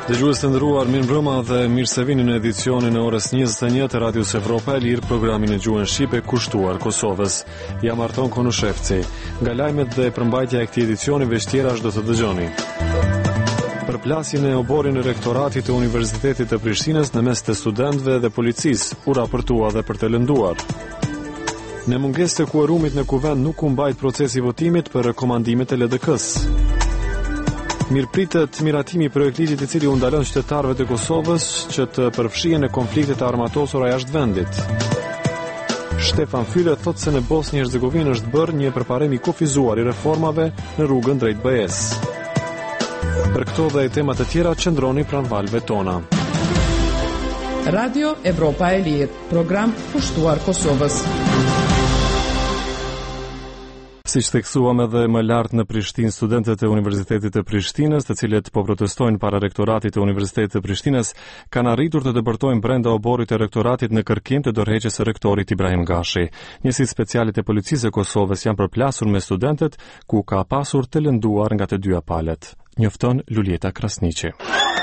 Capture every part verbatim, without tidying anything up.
Dëgjues të nderuar, mirëmbrëma dhe mirë se vini në edicionin e orës njëzet e një të Radios Evropa e Lirë, programin e gjuhën shqipe kushtuar Kosovës. Jam Arton Konushevci. Nga lajmet dhe përmbajtja e këtij edicioni veç tjerash do të dëgjoni. Përplasjen e oborin e rektoratit të Universitetit të Prishtinës në mes të studentëve dhe policisë u raportua dhe për të lënduar. Në mungesë të kuorumit në kuvend nuk u mbajt procesi votimit për rekomandimet e L D K-s. Mirëpritet miratimi i projektligjit i cili u ndalon qytetarëve të Kosovës që të përfshihen në konfliktet e armatosura jashtë vendit. Stefan Füle thotë se në Bosnjë e Hercegovinë është bërë një përparim i kufizuar i reformave në rrugën drejt B E-s. Për këto dhe temat e tjera qëndroni pranë valve tona. Radio Evropa e Lirë, program kushtuar Kosovës. Siç theksuam edhe më lart në Prishtinë, studentët e Universitetit të Prishtinës, të cilët po protestojnë para rektoratit të Universitetit të Prishtinës, kanë arritur të dëbërtojnë brenda oborit të rektoratit në kërkim të dorëheqjes së rektorit Ibrahim Gashi. Njësitë speciale të policisë së Kosovës janë përplasur me studentët, ku ka pasur të lënduar nga të dyja palët. Njofton Lulieta Krasniqi.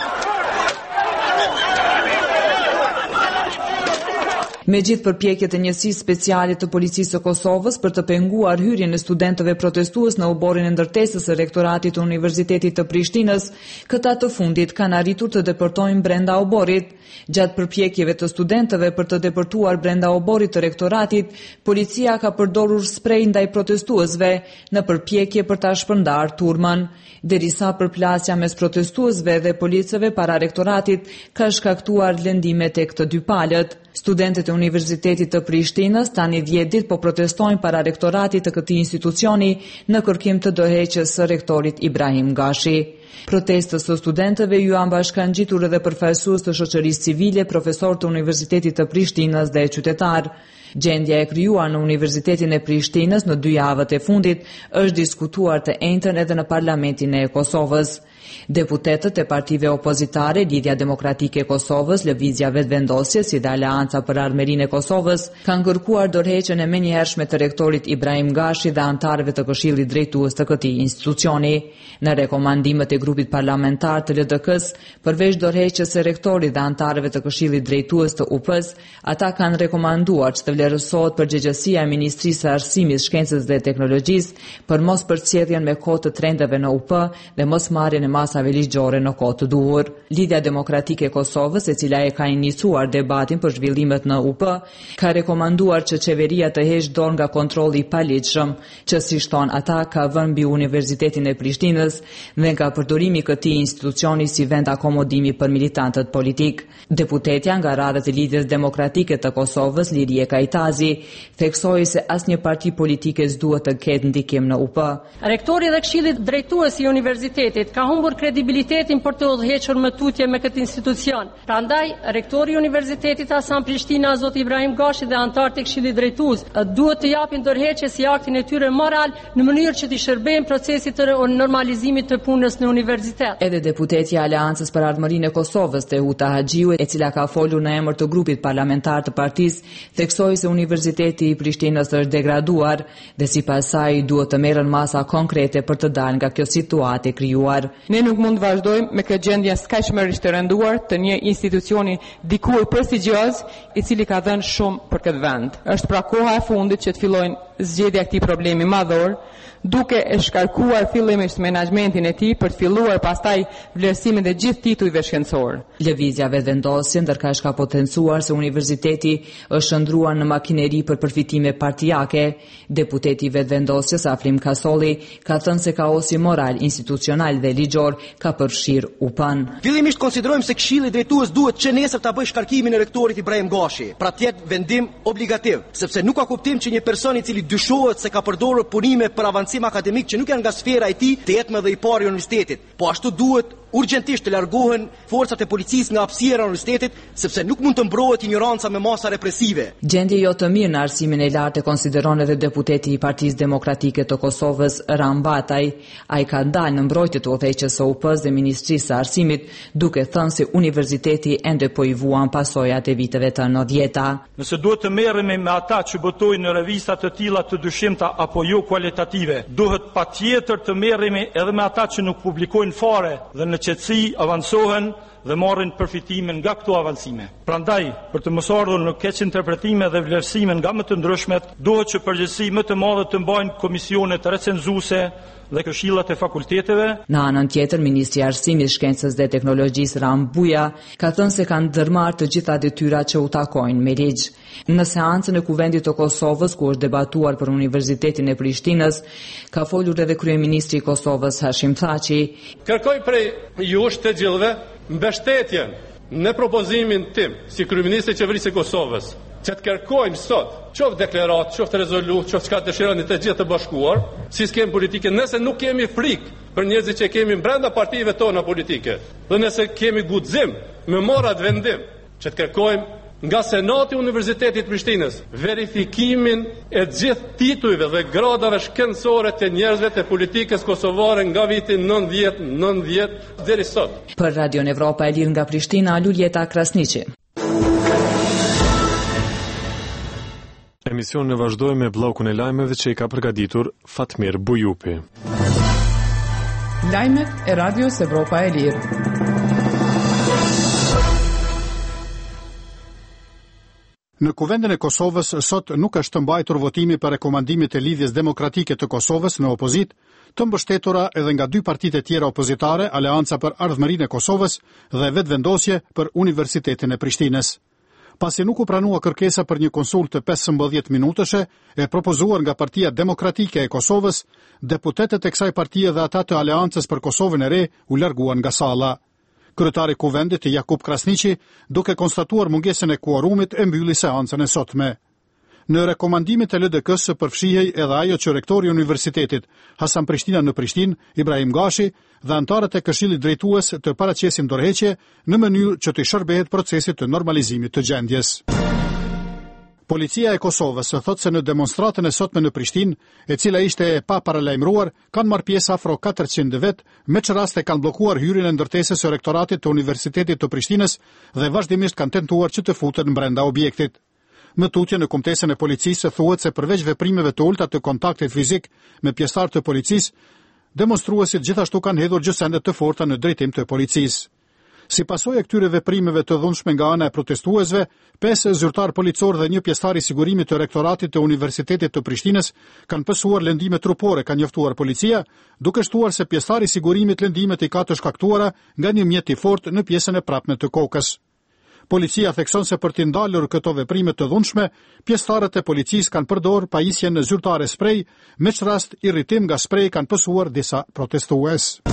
Me gjithë përpjekjet e njësisë speciale të policisë së Kosovës për të penguar hyrjen e studentëve protestues në oborin e ndërtesës së rektoratit të Universitetit të Prishtinës, këta të fundit kanë arritur të depërtojnë brenda oborit. Gjatë përpjekjeve të studentëve për të depërtuar brenda oborit të rektoratit, policia ka përdorur sprej ndaj protestuesve në përpjekje për ta shpërndar turmën, derisa përplasja mes protestuesve dhe policëve para rektoratit ka shkaktuar lëndime tek të dy palët. Studentët e Universitetit të Prishtinës tani dhjetë ditë po protestojnë para rektoratit të këtij institucioni në kërkim të dorëheqjes së rektorit Ibrahim Gashi. Protestës së studentëve ju janë bashkangjitur edhe përfaqësues të shoqërisë civile, profesorë të Universitetit të Prishtinës dhe qytetarë. Gjendja e krijuar në Universitetin e Prishtinës në dy javët e fundit është diskutuar të njëjtën edhe në Parlamentin e Kosovës. Deputetët e partive opozitare, Lidhja Demokratike e Kosovës, Lëvizja Vetvendosje si dhe Aleanca për Armërinë e Kosovës kanë kërkuar dorëheqjen e menjëhershme të rektorit Ibrahim Gashi dhe antarëve të Këshillit Drejtues të këtij institucioni. Në rekomandimet e grupit parlamentar të L D K-s, përveç dorëheqjes së rektorit dhe antarëve të Këshillit Drejtues të U P-s, ata kanë rekomanduar që të vlerësohet përgjegjësia e Ministrisë së Arsimit, Shkencës dhe Teknologjisë për mos përcjelljen me kohë të trendeve në U P dhe mosmarrjen e masave ligjore në kohë të duhur. Lidhja Demokratike e Kosovës, e cila e ka iniciuar debatin për zhvillimet në U P, ka rekomanduar që qeveria të heqë dorë nga kontrolli i paligjshëm, që si thon ata ka vënë mbi Universitetin e Prishtinës dhe nga përdorimi i këtij institucioni si vend akomodimi për militantët politik. Deputetja nga radhët e Lidhjes Demokratike të Kosovës, Lirie Kajtazi, theksoi se asnjë parti politike s'duhet të ketë ndikim në U P. Rektori dhe Këshilli Drejtues i Universitetit ka humbur kredibilitetin për të udhëhequr më tutje me këtë institucion. Prandaj, rektori i Universitetit Hasan Prishtina, Zot Ibrahim Gashi dhe antarët e Këshillit Drejtues duhet të japin dorëheqje si aktin e tyre moral në mënyrë që të shërbejnë procesit të normalizimit të punës në universitet. Edhe deputetja e Aleancës për Armërinë e Kosovës, Tehuta Haxhiu, e cila ka folur në emër të grupit parlamentar të partisë, theksoi se Universiteti i Prishtinës është degraduar dhe sipas saj duhet të merren masa konkrete për të dalë nga kjo situatë e krijuar. Ne nuk mund të vazhdojmë me këtë gjendje skajshmërisht të rënduar të një institucioni dikur prestigjioz, i cili ka dhënë shumë për këtë vend. Është pra koha e fundit që të fillojnë zgjedhja e këtij problemi madhor, duke e shkarkuar fillimisht menaxhmentin e tij për të filluar pastaj vlerësimin e gjithë titujve shkencor. Lëvizja Vetvendosje ndërkaq ka potencuar se universiteti është shndruar në makineri për përfitime partijake. Deputeti i Vetvendosjes Afrim Kasolli ka thënë se kaosi moral, institucional dhe ligjor ka përfshirë U P-n. Fillimisht konsiderojmë se Këshilli Drejtues duhet që nesër ta bëjë shkarkimin e rektorit Ibrahim Gashi, pra të jetë vendim obligativ, sepse nuk ka kuptim që një person i cili dyshohet se ka përdorur punime për avancim akademik që nuk janë nga sfera e tij të jetë më dhe i pari i universitetit. Po ashtu duhet urgjentisht të largohen forcat e policisë nga hapësira e universitetit, sepse nuk mund të mbrohet ignoranca me masa represive. Gjendje jo të mirë në arsimin e lartë e konsideron edhe deputeti i Partisë Demokratike të Kosovës, Ram Bataj. Ai ka dalë në mbrojtje të udhëheqjes së U P-s dhe Ministrisë së Arsimit, duke thënë se universiteti ende po i vuan pasojat e viteve të nëntëdhjetë. Nëse duhet të merremi me ata që botojnë në revista të tilla të dyshimta apo jo kualitative, duhet patjetër të merremi edhe me ata që nuk publikojnë fare dhe në qetësi avancohen dhe marrin përfitimin nga këto avancime. Prandaj, për të mos ardhur në keq interpretime dhe vlerësime nga më të ndryshmet, duhet që përgjegjësi më të madhe të mbajnë komisionet recenzuese dhe këshillat e fakulteteve. Në anën tjetër, Ministri i Arsimit, Shkencës dhe Teknologjisë Ram Buja ka thënë se kanë ndërmarrë të gjitha detyrat që u takojnë me ligj. Në seancën e Kuvendit të Kosovës, ku është debatuar për Universitetin e Prishtinës, ka folur edhe kryeministri i Kosovës Hashim Thaçi. Kërkoj prej jush të gjithëve mbështetjen në propozimin tim si kryeministri i Qeverisë së Kosovës, që të kërkojmë sot, qoftë deklarat, qoftë rezolut, qoftë çka dëshironi të gjithë të bashkuar, si skem politike, nëse nuk kemi frikë për njerëzit që kemi brenda partive tona politike, dhe nëse kemi guxim me marrat vendim, që të kërkojmë nga Senati i Universitetit Prishtinës verifikimin e gjithë titujve dhe gradave shkencore të njerëzve të politikës kosovare nga viti nëntëdhjetë nëntëdhjetë deri sot. Për Radio Evropa e Lirë nga Prishtina, Luljeta Krasniqi. Emisionin e vazhdojmë me bllokun e lajmeve që i ka përgatitur Fatmir Bujupi. Lajmet e Radios Evropa e Lirë. Në Kuvendin e Kosovës sot nuk është mbajtur votimi për rekomandimet e Lidhjes Demokratike të Kosovës në opozit, të mbështetura edhe nga dy partitë e tjera opozitare, Aleanca për Ardhmërinë e Kosovës dhe Vetvendosje për Universitetin e Prishtinës. Pasi nuk u pranua kërkesa për një konsultë pesëmbëdhjetë minutëshe e propozuar nga Partia Demokratike e Kosovës, deputetët e kësaj partie dhe ata të Aleancës për Kosovën e Re u larguan nga salla. Kryetari i Kuvendit, Jakub Krasniqi, duke konstatuar mungesën e kuorumit, e mbylli seancën e sotme. Në rekomandimet e L D K-s përfshihej edhe ajo që rektori i universitetit Hasan Prishtina në Prishtinë, Ibrahim Gashi, dhe antarët e Këshillit Drejtues të paraqesin dorëheqje në mënyrë që të shërbehet procesit të normalizimit të gjendjes. Policia e Kosovës thotë se në demonstratën e sotme në Prishtinë, e cila ishte e pa paralajmëruar, kanë marrë pjesë afro katërqind vet, me që raste kanë bllokuar hyrjen e ndërtesës së rektoratit të Universitetit të Prishtinës dhe vazhdimisht kanë tentuar që të futen brenda objektit. Më tutje në kumtesën e policisë thuhet se përveç veprimeve të ulta të kontaktit fizik me pjesëtar të policisë, demonstruesit gjithashtu kanë hedhur gjësende të forta në drejtim të policisë. Si pasojë e këtyre veprimeve të dhunshme nga ana e protestuesve, pesë zyrtar policor dhe një pjesëtar i sigurimit të rektoratit të Universitetit të Prishtinës kanë pësuar lëndime trupore, ka njoftuar policia, duke shtuar se pjesëtari i sigurimit lëndimet i ka të shkaktuara nga një mjet i fortë në pjesën e prapme të kokës. Policia thekson se për t'i ndalur këto veprime të dhunshme, pjesëtarët e policisë kanë përdorur pajisjen në zyrtare sprej, me që rast irritim nga sprej kanë pësuar disa protestues.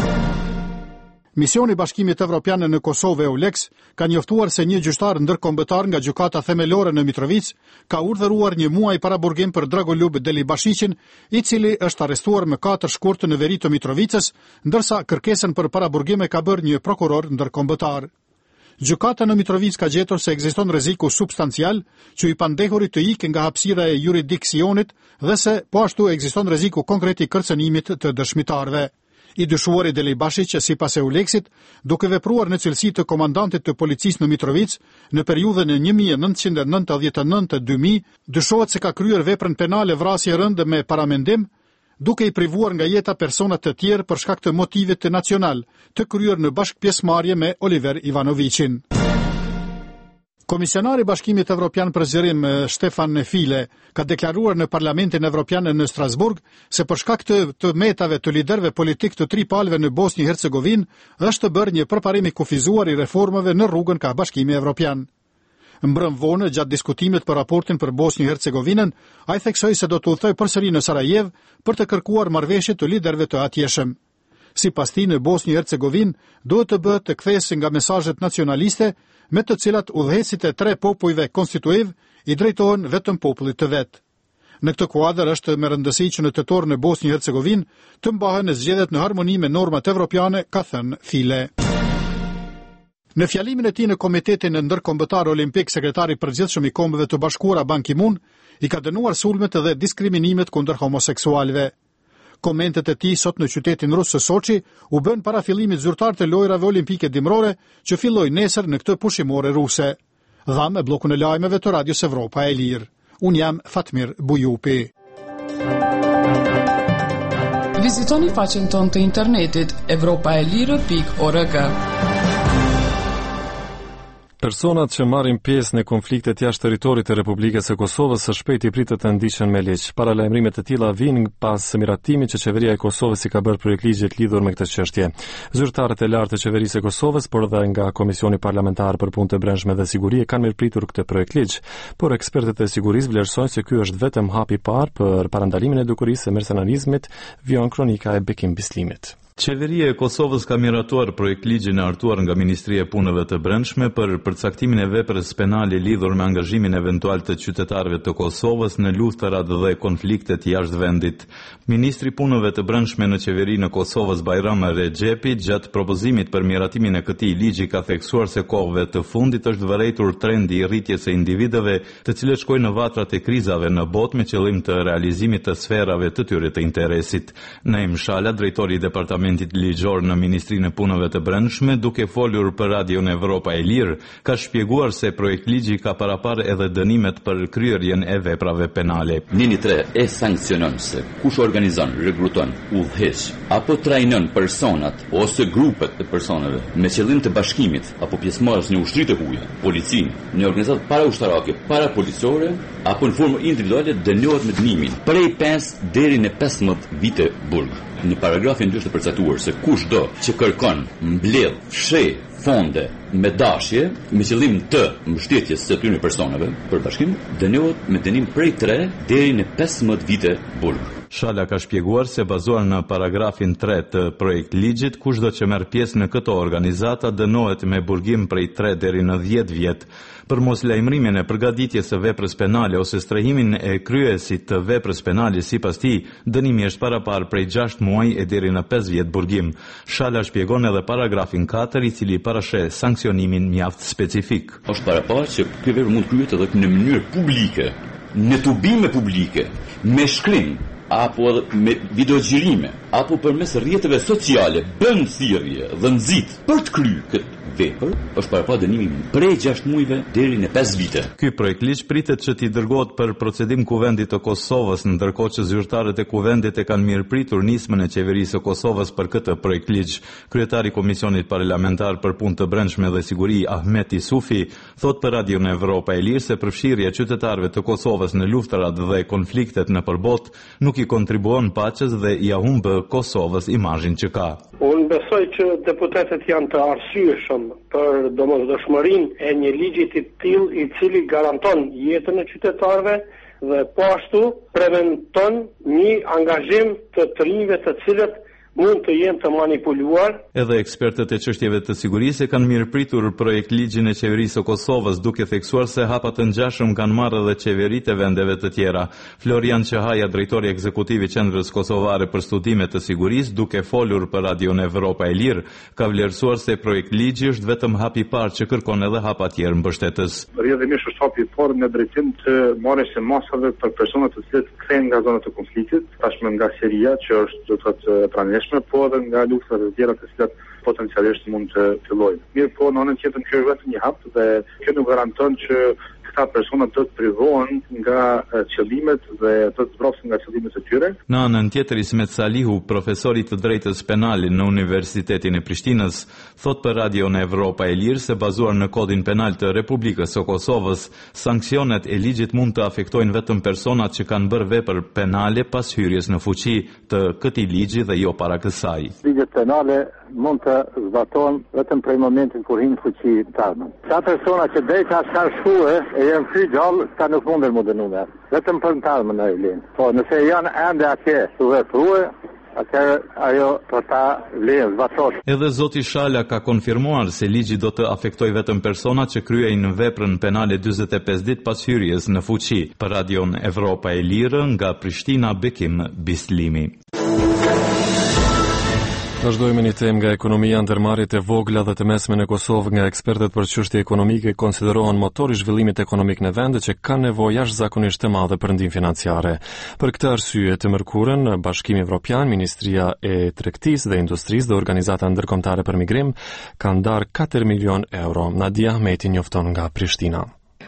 Misioni i Bashkimit Evropian në Kosovë EULEX ka njoftuar se një gjyqtar ndërkombëtar nga gjykata themelore në Mitrovic ka urdhëruar një muaj paraburgim për Dragoljub Delibashiqin, i cili është arrestuar më katër shkurt në veri të Mitrovicës, ndërsa kërkesën për paraburgim e ka bërë një prokuror ndërkombëtar. Gjykata në Mitrovic ka gjetur se ekziston rreziku substancial që i pandehurit të ikë nga hapësira e juridiksionit dhe se po ashtu ekziston rreziku konkret i kërcënimit të dëshmitarëve. I dyshuari Delibashiq, sipas EULEX-it, duke vepruar në cilësi të komandantit të policisë në Mitrovic në periudhën e një mijë e nëntëqind e nëntëdhjetë e nëntë dy mijë, dyshohet se ka kryer veprën penale vrasje rënde me paramendim, duke i privuar nga jeta persona të tjerë për shkak të motivit të nacional, të kryer në bashkëpjesëmarrje me Oliver Ivanovicin. Komisionari i Bashkimit Evropian për zgjerim Stefan File ka deklaruar në Parlamentin Evropian në Strasburg se për shkak të, të metave të liderëve politik të tri palëve në Bosnjë Hercegovinë është bërë një përparim i kufizuar i reformave në rrugën ka Bashkimi Evropian. Mbrëm vonë, gjatë diskutimit për raportin për Bosnjë Hercegovinën, ai theksoi se do të udhtojë përsëri në Sarajev për të kërkuar marrëveshje të liderëve të atjeshëm. Sipas tij, në Bosnjë Hercegovinë duhet të bëhet të kthesë nga mesazhet nacionaliste, me të cilat udhëheqësit e tre popujve konstituiv i drejtohen vetëm popullit të vet. Në këtë kuadër është me rëndësi që në tetor në Bosnjë Hercegovinë të mbahen zgjedhjet në harmoni me normat evropiane, ka thënë File. Në fjalimin e tij në Komitetin Ndërkombëtar Olimpik, sekretari i përgjithshëm i Kombeve të Bashkuara Ban Ki-moon i ka dënuar sulmet dhe diskriminimet kundër homoseksualëve. Komentet e tij sot në qytetin rus së Soçi u bën para fillimit zyrtar të lojrave olimpike dimrore që filloi nesër në këtë pushimore ruse. Dham e bllokun e lajmeve të Radios Evropa e Lirë. Un jam Fatmir Bujupi. Vizitoni faqen tonë të internetit evropaelire pikë org. Personat që marrin pjesë në konfliktet jashtë territorit të Republikës së Kosovës së shpejti pritet të ndiqen me ligj. Paralajmërime të tilla vijnë pas miratimit që qeveria e Kosovës i ka bërë projektligjit lidhur me këtë çështje. Zyrtarët e lartë të qeverisë së Kosovës, por edhe nga Komisioni Parlamentar për Punë të Brendshme dhe Siguri kanë mirëpritur këtë projektligj, por ekspertët e sigurisë vlerësojnë se ky është vetëm hapi i parë për parandalimin e dukurisë së mercenarizmit, vijon kronika e Bekim Bislimit. Qeveria e Kosovës ka miratuar projektligjin e hartuar nga Ministria e Punëve të Brendshme për përcaktimin e veprës penale lidhur me angazhimin eventual të qytetarëve të Kosovës në luftërat dhe konfliktet jashtë vendit. Ministri i Punëve të Brendshme në qeverinë e Kosovës Bajram Rexhepi gjatë propozimit për miratimin e këtij ligji ka theksuar se kohëve të fundit është vërejtur trendi i rritjes së individëve, të cilët shkojnë në vatrat e krizave në botë me qëllim të realizimit të sferave të tyre të interesit. Naim Shala, drejtori i departamentit ligjor në Ministrinë e Punëve të Brendshme, duke folur për Radion Evropa e Lirë, ka shpjeguar se projektligji ka paraparë edhe dënimet për kryerjen e veprave penale. Nini tre e sankcionon se kush organizon, rekruton, udhëheq apo trajnon personat ose grupet e personave me qëllim të bashkimit apo pjesëmarrës në ushtri të huaja, policinë, në organizatë paraushtarake, parapolicore apo në formë individuale dënohet me dënimin prej pesë deri në pesëmbëdhjetë vite burg. Në paragrafin dy është përcaktuar se kushdo që kërkon, mbledh, fsheh fonde me dashje me qëllim të mbështetjes së këtyre personave për bashkim, dënohet me dënim prej tre deri në pesëmbëdhjetë vite burg. Shala ka shpjeguar se bazuar në paragrafin tre të projektligjit, kushdo që merr pjesë në këto organizata dënohet me burgim prej tre deri në dhjetë vjet. Për moslajmërimin e përgatitjes së veprës penale ose strehimin e kryesit të veprës penale sipas tij, dënimi është paraparë prej gjashtë muaj e deri në pesë vjet burgim. Shala shpjegon edhe paragrafin katër, i cili parasheh sankcionimin mjaft specifik. Është paraparë që ky vepër mund kryhet edhe në mënyrë publike, në tubime publike, me shkrim apo me videogjirime, apo përmes rrjeteve sociale, bën thirrje dhe nxit për të kryer këtë vepër, është paraparë dënimi prej gjashtë muajve deri në pesë vite. Ky projektligj pritet që t'i dërgohet për procedim Kuvendit të Kosovës, ndërkohë që zyrtarët e Kuvendit e kanë mirëpritur nismën e qeverisë së Kosovës për këtë projektligj. Kryetari i Komisionit Parlamentar për Punë të Brendshme dhe Siguri, Ahmet Isufi, thot për Radion Evropa e Lirë se përfshirja e qytetarëve të Kosovës në luftërat dhe konfliktet në përbot nuk i kontribuon paqes dhe i humbë Kosovës imazhin që ka. Unë besoj që deputetët janë të arsyeshëm për domosdoshmërinë e një ligji të tillë i cili garanton jetën e qytetarëve dhe po ashtu preventon një angazhim të të rinjve të cilët mund të jenë të manipuluar. Edhe ekspertët e çështjeve të sigurisë kanë mirëpritur projektligjin e qeverisë së Kosovës, duke theksuar se hapa të ngjashëm kanë marrë edhe qeveritë e vendeve të tjera. Florian Qahaja, drejtori ekzekutiv i Qendrës Kosovare për Studime të Sigurisë, duke folur për Radion Evropa e Lirë, ka vlerësuar se projektligji është vetëm hapi i parë që kërkon edhe hapa tjerë mbështetës. Rrjedhimisht është hapi i parë në drejtim të marrjes së masave për personat të cilët kthehen nga zona e konfliktit, tashmë nga Siria, që është do të thotë pranë po edhe nga luftrat e tjera të cilat potencialisht mund të fillojnë. Mirë po, në anën tjetër kjo është vetëm një hap dhe kjo nuk garanton që këta persona do të privohen nga qëllimet dhe do të zbrosin nga qëllimet e tyre. Në anën tjetër, Ismet Salihu, profesori të drejtës penale në Universitetin e Prishtinës, thot për Radion Evropa e Lirë se bazuar në kodin penal të Republikës së Kosovës, sanksionet e ligjit mund të afektojnë vetëm personat që kanë bërë vepër penale pas hyrjes në fuqi të këtij ligji dhe jo para kësaj. Ligjet penale mund të zbatohen vetëm prej momentin kur hin fuqi të ardhmen. Ka persona që drejta kanë shkuar e janë fry gjallë, ta nuk munden më dënuar. Vetëm për të ardhmen në Elin. Po nëse janë ende atje të vepruar, atëherë ajo për ta vlen zbatohet. Edhe zoti Shala ka konfirmuar se ligji do të afektoj vetëm personat që kryejnë veprën penale dyzet e pesë ditë pas hyrjes në fuqi. Për Radion Evropa e Lirë, nga Prishtina, Bekim Bislimi. Vazhdojmë një temë nga ekonomia. Ndërmarrjet e vogla dhe të mesme në Kosovë nga ekspertët për çështje ekonomike konsiderohen motor i zhvillimit ekonomik në vend që kanë nevojë jashtëzakonisht të madhe për ndihmë financiare. Për këtë arsye, të mërkurën, Bashkimi Evropian, Ministria e Tregtisë dhe Industrisë dhe Organizata Ndërkombëtare për Migrim kanë ndarë katër milion euro. Nadia Ahmeti njofton nga Prishtina.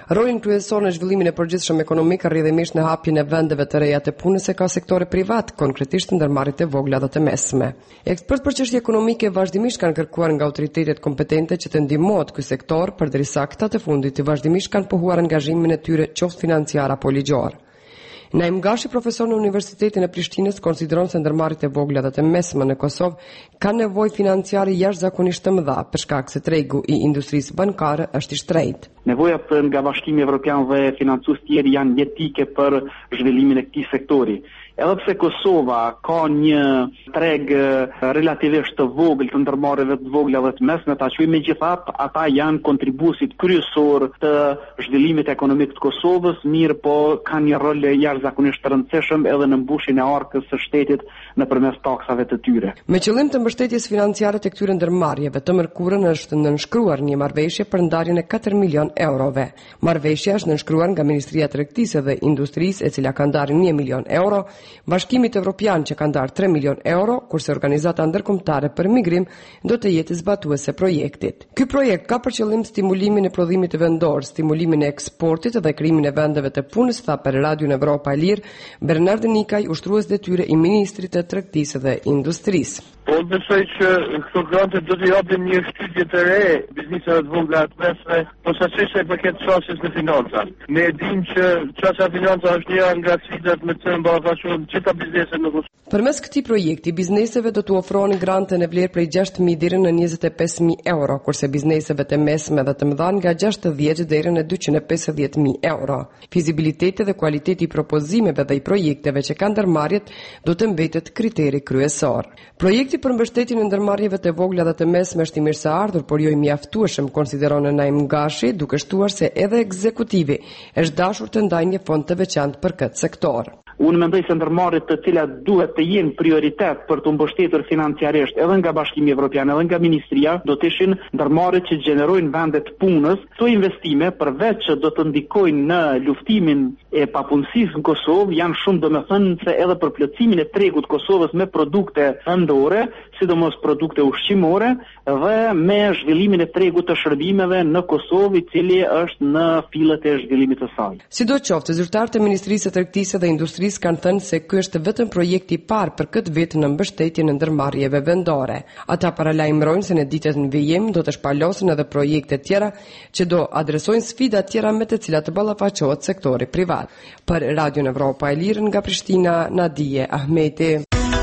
Rolin kryesor në zhvillimin e përgjithshëm ekonomik rrjedhimisht në hapjen e vendeve të reja të punës e ka sektore privat, konkretisht ndërmarrjet e vogla dhe të mesme. Ekspertë për çështje ekonomike vazhdimisht kanë kërkuar nga autoritetet kompetente që të ndihmohet ky sektor, përderisa këta të fundit të vazhdimisht kanë pohuar angazhimin e tyre qoftë financiar apo ligjor. Naim Gashi, profesor në Universitetin e Prishtinës, konsideron se ndërmarrjet e vogla dhe të mesme në Kosovë kanë nevojë financiare jashtëzakonisht të mëdha për shkak se tregu i industrisë bankare është i shtrenjtë. Nevojat nga Bashkimi Evropian dhe financues tjerë janë jetike për zhvillimin e këtij sektori. Edhe pse Kosova ka një treg relativisht të vogël të ndërmarrjeve të vogla dhe të mesme, ta quajmë megjithatë, ata janë kontribuesit kryesor të zhvillimit ekonomik të Kosovës, mirë po kanë një rol jashtëzakonisht të rëndësishëm edhe në mbushjen e arkës së shtetit nëpërmes taksave të tyre. Me qëllim të mbështetjes financiare të këtyre ndërmarrjeve, të mërkurën është nënshkruar një marrëveshje për ndarjen e katër milion eurove. Marrëveshja është nënshkruar nga Ministria e Tregtisë dhe Industrisë, e cila ka ndarë një milion euro, Bashkimit Evropian që ka ndarë tre milion euro, kurse organizata ndërkombëtare për migrim do të jetë zbatuese projektit. Ky projekt ka për qëllim stimulimin e prodhimit vendor, stimulimin e eksportit dhe krijimin e vendeve të punës, tha për Radion Evropa e Lirë Bernard Nikaj, ushtrues detyre i Ministrit të Tregtisë dhe Industrisë. Po besoj që këto grante do të japin një shtypje të re bizneseve të vogla të mesme, po sa çështja e paketit çështjes në financa. Ne e dimë që çështja e financa është një nga sfidat me të cilën ballafaqohen gjitha bizneset në Kosovë. Përmes këtij projekti, bizneseve do t'u ofrohen grante në vlerë prej gjashtë mijë deri në njëzet e pesë mijë euro, kurse bizneseve të mesme dhe të mëdha nga gjashtëdhjetë deri në dyqind e pesëdhjetë mijë euro. Fizibiliteti dhe kualiteti i propozimeve dhe i projekteve që kanë ndërmarrjet do të mbetet kriteri kryesor. Projekti për mbështetjen e ndërmarrjeve të vogla dhe të mesme është i mirëseardhur, por jo i mjaftueshëm, konsideron Naim Gashi, duke shtuar se edhe ekzekutivi është dashur të ndajë një fond të veçantë për këtë sektor. Unë mendoj se ndërmarrjet të cilat duhet të jenë prioritet për të mbështetur financiarisht edhe nga Bashkimi Evropian edhe nga Ministria do të ishin ndërmarrjet që gjenerojnë vende të punës. Këto investime përveç që do të ndikojnë në luftimin e papunësisë në Kosovë, janë shumë domethënë se edhe për plotësimin e tregut të Kosovës me produkte ëndore, sidomos produkte ushqimore dhe me zhvillimin e tregut të shërbimeve në Kosovë, i cili është në fillet e zhvillimit të saj. Sidoqoftë, zyrtarët e Ministrisë së Tregtisë dhe Industrisë kanë thënë se ky është vetëm projekti i parë për këtë vit në mbështetjen e ndërmarrjeve vendore. Ata paralajmërojnë se në ditët në vijim do të shpalosen edhe projekte tjera që do adresojnë sfida tjera me të cilat të ballafaqohet sektori privat. Për Radion Evropa e Lirë nga Prishtina, Nadije Ahmeti.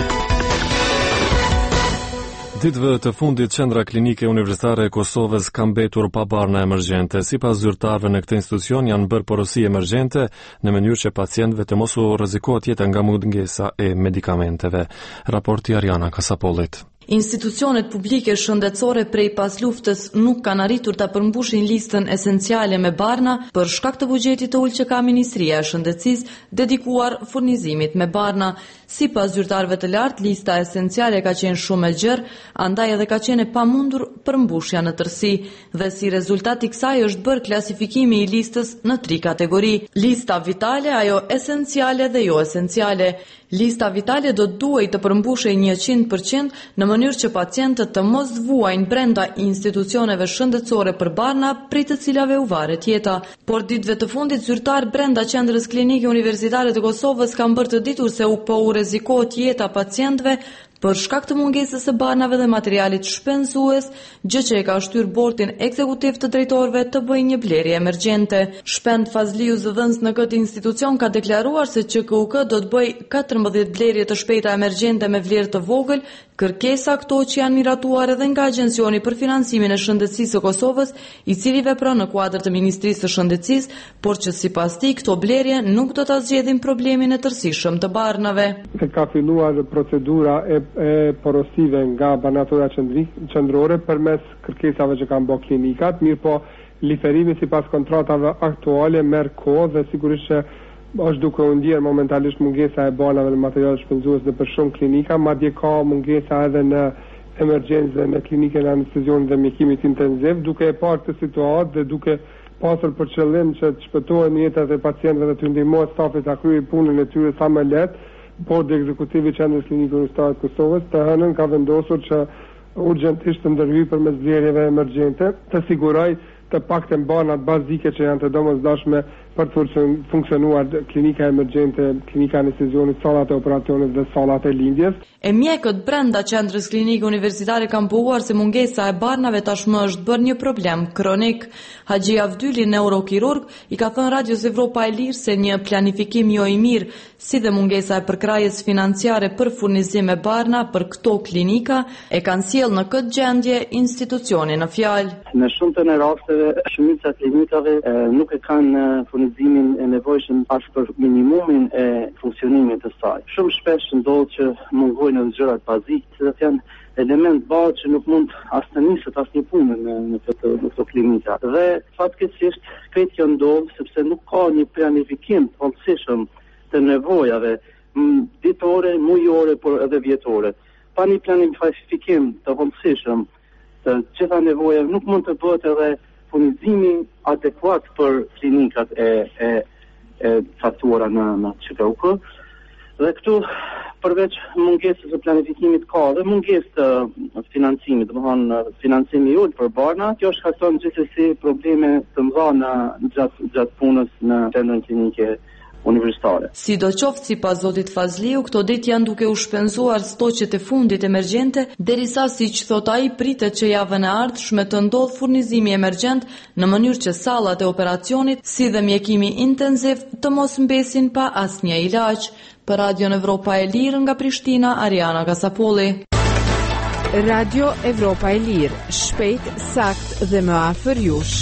Ditëve të fundit, Qendra Klinike Universitare e Kosovës ka mbetur pa barna emergjente. Sipas zyrtarëve në këtë institucion janë bërë porosi emergjente në mënyrë që pacientëve të mos u rrezikohet jeta nga mungesa e medikamenteve. Raporti Ariana Kasapollit. Institucionet publike shëndetësore prej pas luftës nuk kanë arritur ta përmbushin listën esenciale me barna për shkak të buxhetit të ulë që ka Ministria e Shëndetësisë dedikuar furnizimit me barna. Sipas zyrtarëve të lartë, lista esenciale ka qenë shumë e gjerë, andaj edhe ka qenë e pamundur përmbushja në tërësi dhe si rezultat i kësaj është bërë klasifikimi i listës në tri kategori: lista vitale, ajo esenciale dhe jo esenciale. Lista vitale do të duhej të përmbushej njëqind përqind në mënyrë që pacientët të mos vuajnë brenda institucioneve shëndetësore për barna prej të cilave u varet jeta. Por ditëve të fundit, zyrtar brenda Qendrës Klinike Universitare të Kosovës kanë bërë të ditur se u po u rrezikohet jeta pacientëve për shkak të mungesës së barnave dhe materialit shpenzues, gjë që e ka shtyr bordin ekzekutiv të drejtorëve të bëjë një blerje emergjente. Shpend Fazliu, zëdhënës në këtë institucion, ka deklaruar se Q K U K do të bëjë katërmbëdhjetë blerje të shpejta emergjente me vlerë të vogël, kërkesa këto që janë miratuar edhe nga Agjencioni për Financimin e Shëndetësisë së Kosovës, i cili vepron në kuadër të Ministrisë së Shëndetësisë, por që sipas tij këto blerje nuk do ta zgjedhin problemin e tërësishëm të barnave. Ka filluar procedura e e porosive nga banatura qendrore përmes kërkesave që kanë bërë klinikat, mirë po liferimi sipas kontratave aktuale merr kohë dhe sigurisht që është duke u ndjerë momentalisht mungesa e banave dhe materiale shpenzues në për shumë klinika, madje ka mungesa edhe në emergjencë dhe në klinikën e anestezionit dhe mjekimit intensiv, duke e parë këtë situatë dhe duke pasur për qëllim që të shpëtohen jetët e pacientëve dhe të ndihmohet stafi ta kryejë punën e tyre sa më lehtë. Bordi ekzekutivi i Qendrës Klinike Universitare të Kosovës të hënën ka vendosur që urgjentisht të ndërhyjë përmes blerjeve emergjente, të sigurojë të paktën banat bazike që janë të domosdoshme për të funksionuar klinika emergjente, klinika anestezionit, sallat e operacionit dhe sallat e lindjes. E mjekët brenda qendrës klinike universitare kanë pohuar se mungesa e barnave tashmë është bërë një problem kronik. Haxhi Avdyli, neurokirurg, i ka thënë Radios Evropa e Lirë se një planifikim jo i mirë, si dhe mungesa e përkrajjes financiare për furnizim e barna për këto klinika, e kanë sjellë në këtë gjendje institucionin në fjalë. Në shumë të rasteve, shumica klinikave e, nuk e kanë furnizimin e nevojshëm as për minimumin e funksionimit të saj. Shumë shpesh ndodh që mungojnë në gjërat bazike, që janë element bazë që nuk mund as të niset as një punë në, në këtë në këto klinika. Dhe fatkeqësisht këtë kjo ndodh sepse nuk ka një planifikim të rëndësishëm të nevojave ditore, mujore, por edhe vjetore. Pa një planifikim të rëndësishëm të gjitha nevojave nuk mund të bëhet edhe furnizimi adekuat për klinikat e, e, e faktuara në, në Q K U K. Dhe këtu përveç mungesës së planifikimit ka dhe mungesë të financimit, domethënë financimi i ulët për barna, kjo shkakton gjithsesi probleme të mëdha në gjatë gjatë punës në qendrën klinike universitare. Sidoqoftë sipas zotit Fazliu, këto ditë janë duke u shpenzuar stoqet e fundit emergjente, derisa siç thot ai pritet që javën e ardhshme të ndodh furnizimi emergjent në mënyrë që sallat e operacionit si dhe mjekimi intensiv të mos mbesin pa asnjë ilaç. Për Radio Evropa e Lirë nga Prishtina, Ariana Kasapolli. Radio Evropa e Lirë, shpejt, sakt dhe më afër jush.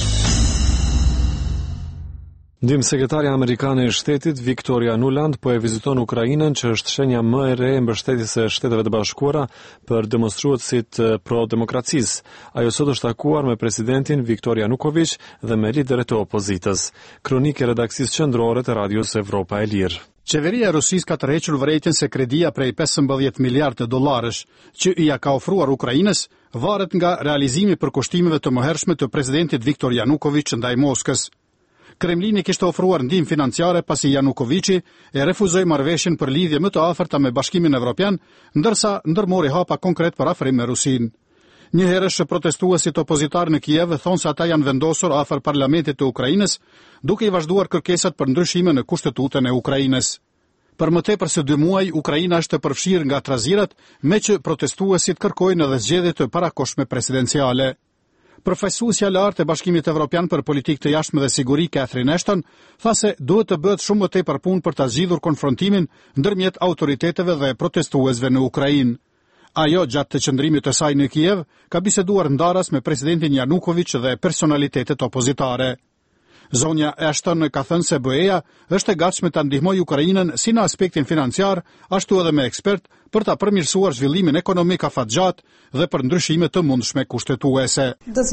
Ndim sekretarja amerikane e shtetit Victoria Nuland po e viziton Ukrainën, që është shenja më e re e mbështetjes së Shteteve të Bashkuara për demonstruesit pro-demokracisë. Ajo sot është takuar me presidentin Viktor Yanukovych dhe me liderët e opozitës. Kronikë e redaksisë qendrore të Radios Evropa e Lirë. Qeveria e Rusisë ka tërhequr vërejtjen se kredia prej pesëmbëdhjetë miliardë dollarësh që i ja ka ofruar Ukrainës varet nga realizimi i përkushtimeve të mëhershme të presidentit Viktor Yanukovych ndaj Moskës. Kremlini kishte ofruar ndihmë financiare pasi Yanukoviçi e refuzoi marrëveshjen për lidhje më të afërta me Bashkimin Evropian, ndërsa ndërmori hapa konkret për afrim me Rusinë. Një herësh protestuesit opozitar në Kiev thonë se ata janë vendosur afër parlamentit të Ukrainës, duke i vazhduar kërkesat për ndryshime në kushtetutën e Ukrainës. Për më tepër se dy muaj, Ukraina është përfshirë nga trazirat, me që protestuesit kërkojnë edhe zgjedhje të parakohshme presidenciale. Përfaqësuesja lartë e Bashkimit Evropian për politikë të jashtme dhe siguri, Catherine Ashton, tha se duhet të bëhet shumë më tepër punë për ta zgjidhur konfrontimin ndërmjet autoriteteve dhe protestuesve në Ukrainë. Ajo, gjatë të qëndrimit të saj në Kiev, ka biseduar ndaras me presidentin Yanukovych dhe personalitetet opozitare. Zonja Ashton ka thënë se B E-ja është e gatshme ta ndihmojë Ukrainën si në aspektin financiar, ashtu edhe me ekspert për ta përmirësuar zhvillimin ekonomik afatgjat dhe për ndryshime të mundshme kushtetuese.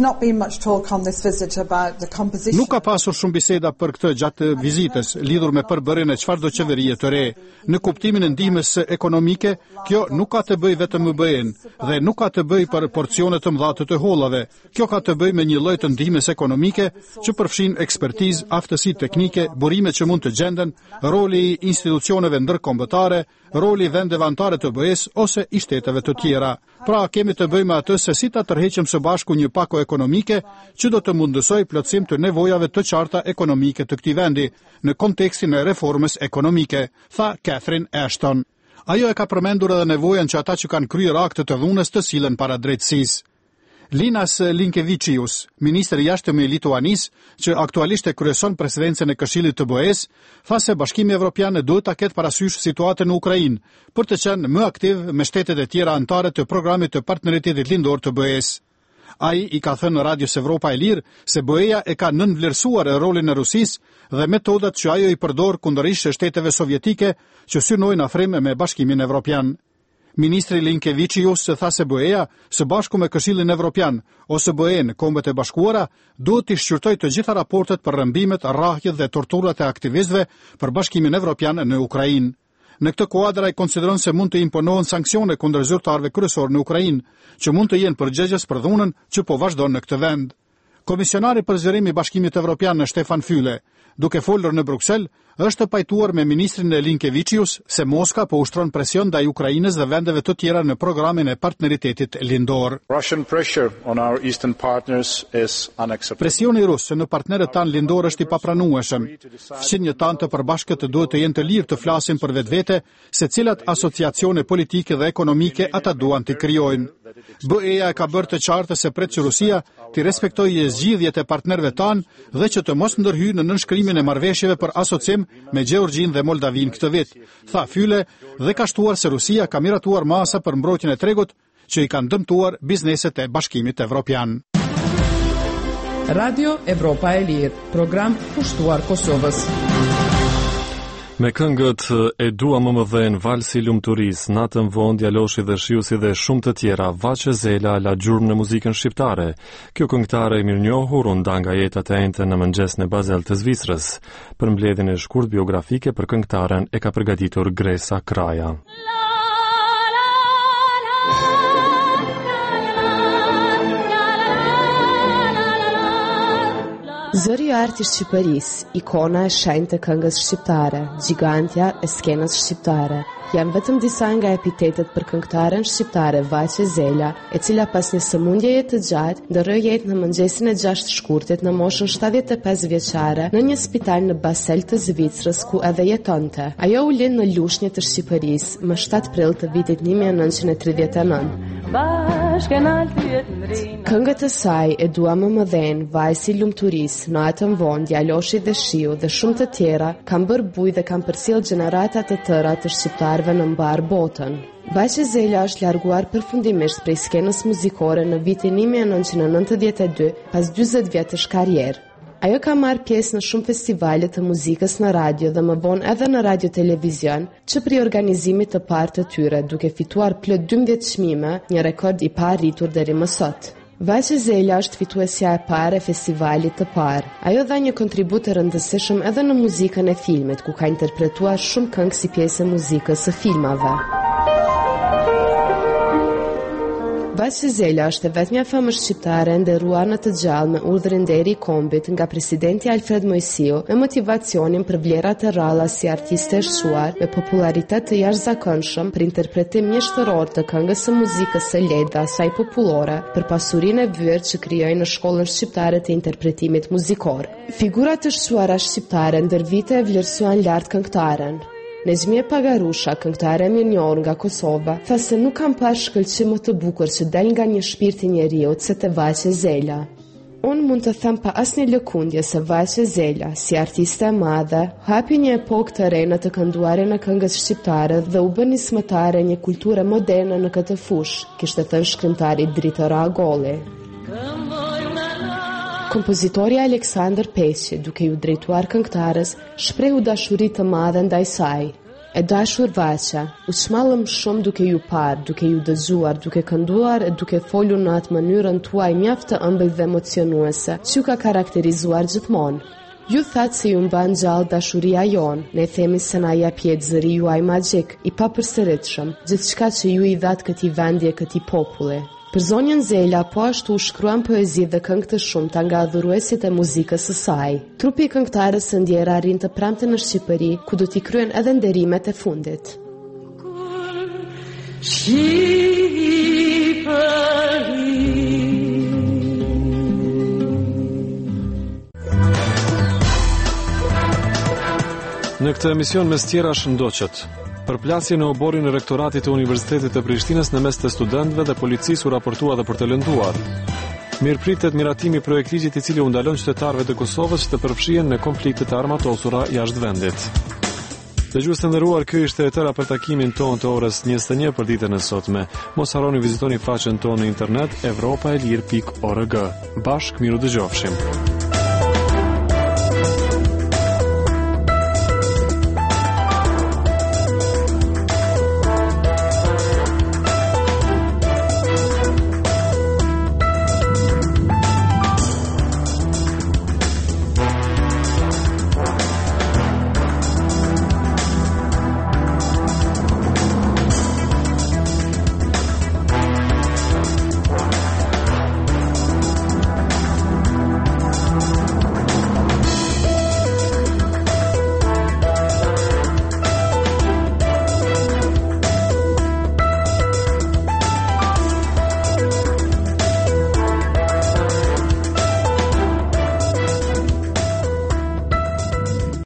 Nuk ka pasur shumë biseda për këtë gjatë vizitës, lidhur me përbërjen e çfarëdo qeverie të re. Në kuptimin e ndihmës ekonomike, kjo nuk ka të bëjë vetëm me B E-n dhe nuk ka të bëjë për porcione të mëdha të të hollave. Kjo ka të bëjë me një lloj të ndihmës ekonomike që përfshin ekspertizë, aftësi teknike, burime që mund të gjenden, roli i institucioneve ndërkombëtare, roli i vendeve anëtare të B E-s ose i shteteve të tjera. Pra kemi të bëjmë atë se si ta tërheqim së bashku një pako ekonomike që do të mundësoj plotësim të nevojave të qarta ekonomike të këtij vendi në kontekstin e reformës ekonomike, tha Catherine Ashton. Ajo e ka përmendur edhe nevojën që ata që kanë kryer akte të dhunës të sillen para drejtësisë. Linas Linkevičius, ministri i jashtëm i Lituanisë, që aktualisht e kryeson presidencën e Këshillit të B E-s, tha se Bashkimi Evropian duhet ta ketë parasysh situatën në Ukrainë për të qenë më aktiv me shtetet e tjera anëtare të programit të partneritetit lindor të B E-s. Ai i ka thënë në Radios Evropa e Lirë se B E-ja e ka nënvlerësuar rolin e Rusisë dhe metodat që ajo i përdor kundërishtë shteteve sovjetike që synojnë afrim me Bashkimin Evropian. Ministri Linkevičius tha se B E-ja, së bashku me Këshillin Evropian ose B E-n, Kombet e Bashkuara, duhet të shqyrtojë të gjitha raportet për rrëmbimet, rrahjet dhe torturat e aktivistëve për Bashkimin Evropian në Ukrainë. Në këtë kuadër ai konsideron se mund të imponohen sanksione kundër zyrtarëve kryesor në Ukrainë, që mund të jenë përgjegjës për dhunën që po vazhdon në këtë vend. Komisionari për zgjerim i Bashkimit Evropian në Stefan Füle, duke folur në Bruksel, është pajtuar me ministrin Linkevicius se Moska po ushtron presion ndaj Ukrainës dhe vendeve të tjera në programin e partneritetit lindor. Presioni rus në partnerët tanë lindor është i papranueshëm. Fqinjët të përbashkët duhet të jenë të lirë të flasin për vetvete se cilat asociacione politike dhe ekonomike ata duan të krijojnë. B E-ja e ka bërë të qartë se pret që Rusia të respektojë zgjidhjet e partnerëve tanë dhe që të mos ndërhyjë në nënshkrimin e marrëveshjeve për asocim me Gjeorgjinë dhe Moldavinë këtë vit, tha Füle dhe ka shtuar se Rusia ka miratuar masa për mbrojtjen e tregut që i kanë dëmtuar bizneset e Bashkimit Evropian. Radio Evropa e Lirë, program pushtuar Kosovës. Me këngët E dua më më dhen, Valsi lumturis, Natën vonë, Djaloshi dhe Shiusi dhe shumë të tjera, Vaçe Zela la gjurmë në muzikën shqiptare. Kjo këngëtare e mirënjohur u nda nga jetat e ente në mëngjes në Basel të Zvicrës. Për mbledhjen e shkurt biografike për këngëtaren e ka përgatitur Gresa Kraja. Zëri i artë i Shqipërisë, ikona e shenjtë të këngës shqiptare, gjigantja e skenës shqiptare. Janë vetëm disa nga epitetet për këngëtaren shqiptare Vaçe Zela, e cila pas një sëmundjeje të gjatë ndërroi jetë në mëngjesin e gjashtë shkurtit në moshën shtatëdhjetë e pesë vjeçare në një spital në Basel të Zvicrës ku edhe jetonte. Ajo u lind në Lushnjë të Shqipërisë më shtatë prill të vitit një mijë e nëntëqind e tridhjetë e nëntë. Këngët e saj E dua më më dhen, Vajsi lumturis, Natën vonë, Djaloshi dhe Shiu dhe shumë të tjera kanë bërë bujë dhe kanë përcjell gjeneratat e tëra të shqiptarëve në mbar botën. Vaçe Zela është larguar përfundimisht prej skenës muzikore në vitin një mijë e nëntëqind e nëntëdhjetë e dy pas dyzet vjetësh karrierë. Ajo ka marrë pjesë në shumë festivale të muzikës në radio dhe më vonë edhe në radio televizion, që pri organizimit të parë të tyre, duke fituar plot dymbëdhjetë çmime, një rekord i pa arritur deri më sot. Vaçe Zela është fituesja e parë e festivalit të parë. Ajo dha një kontribut të rëndësishëm edhe në muzikën e filmit, ku ka interpretuar shumë këngë si pjesë e muzikës së filmave. Vaçe Zela është e vetmja femër shqiptare nderuar në të gjallë me urdhrin deri i kombit nga presidenti Alfred Mojsiu me motivacionin për vlerat e ralla si artiste e shquar me popularitet të jashtëzakonshëm për interpretim mjeshtëror të këngës së muzikës së lehtë dhe asaj popullore për pasurinë e vyer që krijoi në shkollën shqiptare të interpretimit muzikor. Figurat të shquara shqiptare ndër vite e vlerësuan lart këngëtaren. Nezmje Pagarusha, këngëtare e mirënjohur nga Kosova, tha se nuk kam parë shkëlqim më të bukur që del nga një shpirt i njeriut se te Vaçe Zela. Unë mund të them pa asnjë lëkundje se Vaçe Zela, si artiste e madhe, hapi një epokë të re në të kënduarin e këngës shqiptare dhe u bë nismëtare një kulture moderne në këtë fushë, kishte thënë shkrimtari Dritora Agolli. Kompozitori Aleksandër Peçi, duke ju drejtuar këngëtares, shprehu dashuri të madhe ndaj saj. E dashur Vaçe, u shmallëm shumë duke ju parë, duke ju dëgjuar, duke kënduar e duke folur në atë mënyrën tuaj mjaft të ëmbël dhe emocionuese, që ju ka karakterizuar gjithmonë. Ju thatë se ju mban gjallë dashuria jonë, ne themi se na jep jetë zëri juaj magjik, i papërsëritshëm, gjithçka që ju i dhat këtij vendi e këtij populli. Për zonjën Zela po ashtu shkruan poezi dhe këngë të shumta nga adhuruesit e muzikës së saj. Trupi i këngëtares së ndjera arrin të premte në Shqipëri, ku do t'i kryen edhe nderimet e fundit. Në këtë emision mes tjera shëndoqet. Përplasje në oborin e rektoratit të Universitetit të Prishtinës në mes të studentëve dhe policisë u raportua dhe për të lënduar. Mirëpritet miratimi i projektligjit i cili u ndalon qytetarëve të Kosovës që të përfshihen në konfliktet e armatosura jashtë vendit. Dëgjues të nderuar, ky ishte e tëra për takimin tonë të orës njëzet e një për ditën e sotme. Mos harroni vizitoni faqen tonë në internet evropaelir pikë org. Bashkë miru dëgjofshim.